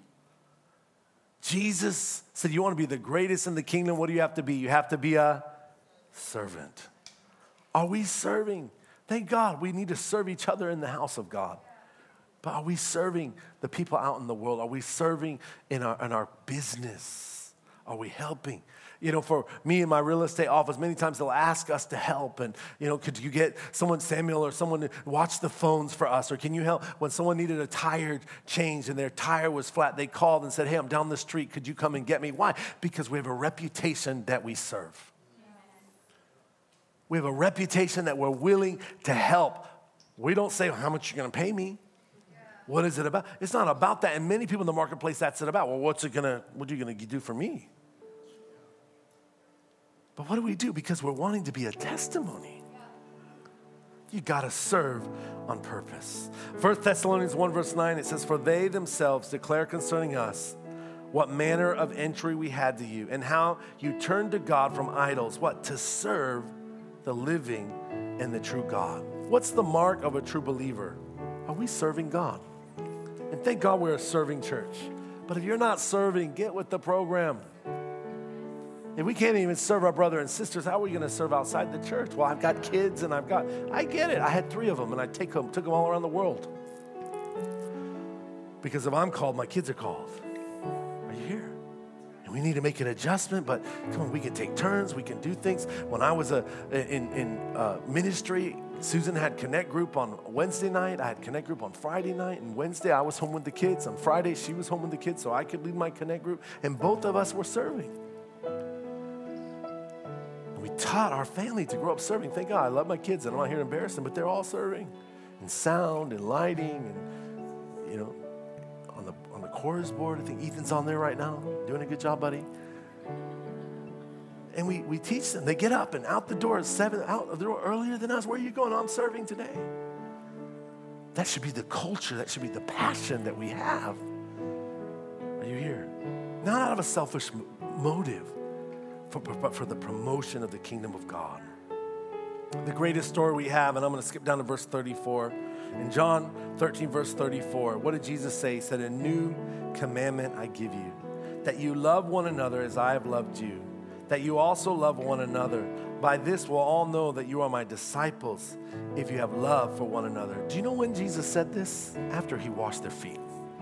B: Jesus said, you want to be the greatest in the kingdom, what do you have to be? You have to be a servant. Are we serving? Thank God we need to serve each other in the house of God. But are we serving the people out in the world? Are we serving in our, in our business? Are we helping? You know, for me in my real estate office, many times they'll ask us to help. And, you know, could you get someone, Samuel, or someone to watch the phones for us? Or can you help? When someone needed a tire change and their tire was flat, they called and said, hey, I'm down the street. Could you come and get me? Why? Because we have a reputation that we serve. We have a reputation that we're willing to help. We don't say, how much are you going to pay me? What is it about? It's not about that. And many people in the marketplace, that's it about. Well, what's it gonna, what are you going to do for me? But what do we do? Because we're wanting to be a testimony. You got to serve on purpose. First Thessalonians one verse nine, it says, for they themselves declare concerning us what manner of entry we had to you and how you turned to God from idols. What? To serve the living and the true God. What's the mark of a true believer? Are we serving God? And thank God we're a serving church. But if you're not serving, get with the program. If we can't even serve our brother and sisters, how are we going to serve outside the church? Well, I've got kids and I've got, I get it. I had three of them and I take them, took them all around the world. Because if I'm called, my kids are called. Are you here? And we need to make an adjustment, but come on, we can take turns, we can do things. When I was a, in, in uh, ministry, Susan had Connect Group on Wednesday night. I had Connect Group on Friday night. And Wednesday, I was home with the kids. On Friday, she was home with the kids, so I could lead my Connect Group. And both of us were serving. And we taught our family to grow up serving. Thank God, I love my kids, and I'm not here to embarrass them, but they're all serving. In sound and lighting and, you know, on the, on the chorus board. I think Ethan's on there right now. Doing a good job, buddy. And we, we teach them. They get up and out the door at seven, out the door earlier than us. Where are you going? I'm serving today. That should be the culture. That should be the passion that we have. Are you here? Not out of a selfish motive, for, but for the promotion of the kingdom of God. The greatest story we have, and I'm going to skip down to verse thirty-four. In John thirteen, verse thirty-four, what did Jesus say? He said, a new commandment I give you, that you love one another as I have loved you, that you also love one another. By this we'll all know that you are my disciples, if you have love for one another. Do you know when Jesus said this? After he washed their feet.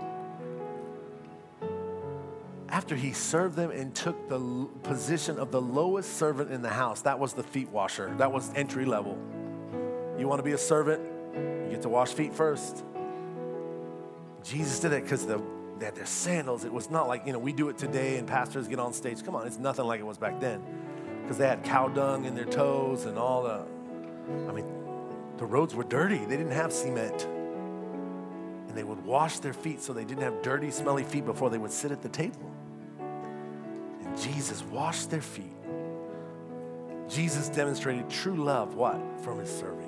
B: After he served them and took the position of the lowest servant in the house. That was the feet washer. That was entry level. You want to be a servant? You get to wash feet first. Jesus did it because the they had their sandals. It was not like, you know, we do it today and pastors get on stage. Come on, it's nothing like it was back then. Because they had cow dung in their toes and all the, I mean, the roads were dirty. They didn't have cement. And they would wash their feet so they didn't have dirty, smelly feet before they would sit at the table. And Jesus washed their feet. Jesus demonstrated true love, what? From his serving.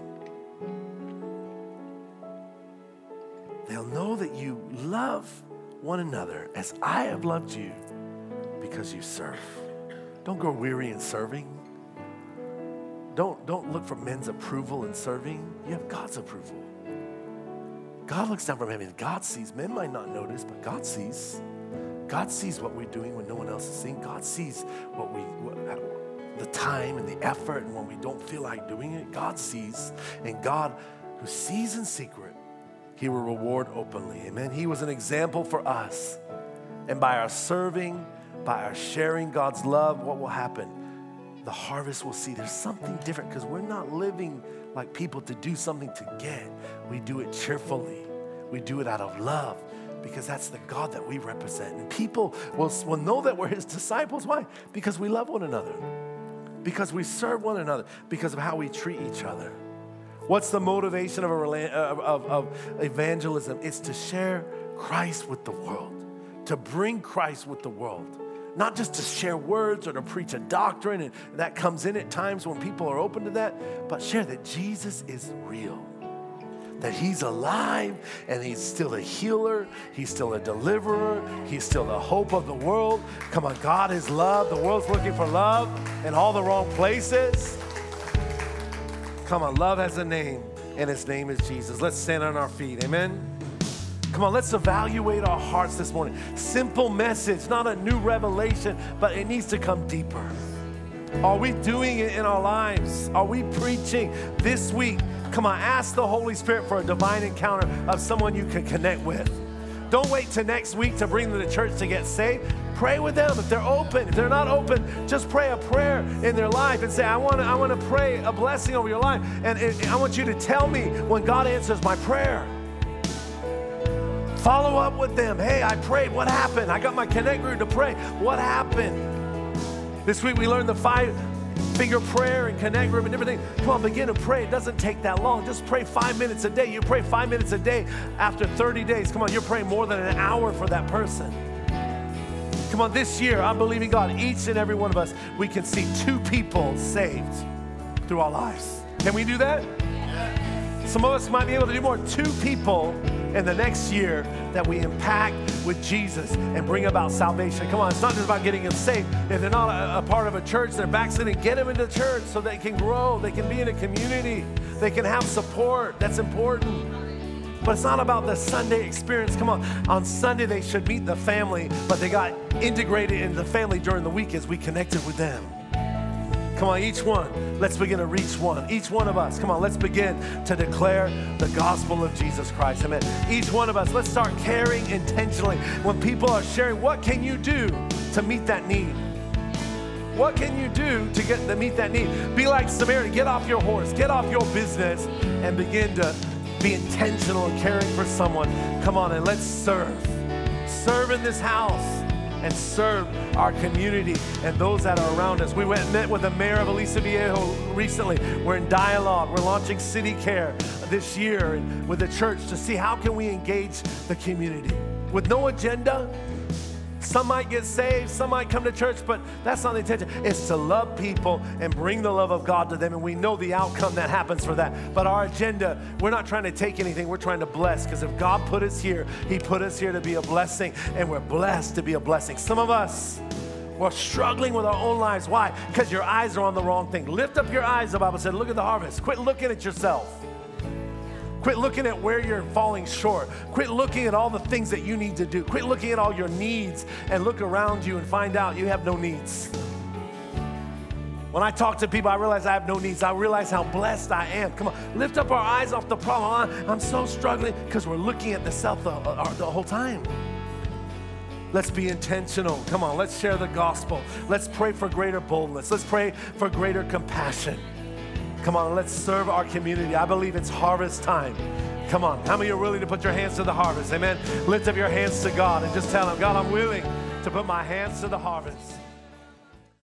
B: They'll know that you love one another as I have loved you because you serve. Don't grow weary in serving. Don't, don't look for men's approval in serving. You have God's approval. God looks down from heaven. God sees. Men might not notice, but God sees. God sees what we're doing when no one else is seeing. God sees what we, what, the time and the effort, and when we don't feel like doing it, God sees. And God, who sees in secret, he will reward openly. Amen. He was an example for us. And by our serving, by our sharing God's love, what will happen? The harvest will see there's something different because we're not living like people to do something to get. We do it cheerfully. We do it out of love because that's the God that we represent. And people will, will know that we're his disciples. Why? Because we love one another. Because we serve one another. Because of how we treat each other. What's the motivation of, a, of, of evangelism? It's to share Christ with the world, to bring Christ with the world. Not just to share words or to preach a doctrine, and that comes in at times when people are open to that, but share that Jesus is real, that he's alive and he's still a healer, he's still a deliverer, he's still the hope of the world. Come on, God is love. The world's looking for love in all the wrong places. Come on, love has a name, and its name is Jesus. Let's stand on our feet, amen? Come on, let's evaluate our hearts this morning. Simple message, not a new revelation, but it needs to come deeper. Are we doing it in our lives? Are we preaching this week? Come on, ask the Holy Spirit for a divine encounter of someone you can connect with. Don't wait till next week to bring them to church to get saved. Pray with them. If they're open, if they're not open, just pray a prayer in their life and say, I want to I want to pray a blessing over your life. And it, I want you to tell me when God answers my prayer. Follow up with them. Hey, I prayed. What happened? I got my connect group to pray. What happened? This week we learned the five finger prayer and connect group and everything. Come on, begin to pray. It doesn't take that long. Just pray five minutes a day. You pray five minutes a day after thirty days. Come on, you're praying more than an hour for that person. Come on, this year, I'm believing God, each and every one of us, we can see two people saved through our lives. Can we do that? Some of us might be able to do more. Two people in the next year that we impact with Jesus and bring about salvation. Come on, it's not just about getting them saved. If they're not a, a part of a church, they're backsliding, get them into church so they can grow. They can be in a community. They can have support. That's important. But it's not about the Sunday experience. Come on, on Sunday they should meet the family, but they got integrated into the family during the week as we connected with them. Come on, each one, let's begin to reach one. Each one of us, come on, let's begin to declare the gospel of Jesus Christ. Amen. Each one of us, let's start caring intentionally. When people are sharing, what can you do to meet that need? What can you do to get to meet that need? Be like Samaritan, get off your horse, get off your business, and begin to be intentional in caring for someone. Come on, and let's serve. Serve in this house and serve our community and those that are around us. We went and met with the mayor of Aliso Viejo recently. We're in dialogue. We're launching City Care this year and with the church to see how can we engage the community. With no agenda. Some might get saved, some might come to church, but that's not the intention. It's to love people and bring the love of God to them, and we know the outcome that happens for that. But our agenda, we're not trying to take anything, we're trying to bless, because if God put us here, He put us here to be a blessing, and we're blessed to be a blessing. Some of us, we're struggling with our own lives. Why? Because your eyes are on the wrong thing. Lift up your eyes, the Bible said, look at the harvest. Quit looking at yourself. Quit looking at where you're falling short. Quit looking at all the things that you need to do. Quit looking at all your needs and look around you and find out you have no needs. When I talk to people, I realize I have no needs. I realize how blessed I am. Come on, lift up our eyes off the problem. I'm so struggling because we're looking at the self the, the whole time. Let's be intentional. Come on, let's share the gospel. Let's pray for greater boldness. Let's pray for greater compassion. Come on, let's serve our community. I believe it's harvest time. Come on, how many are willing to put your hands to the harvest? Amen. Lift up your hands to God and just tell Him, God, I'm willing to put my hands to the harvest.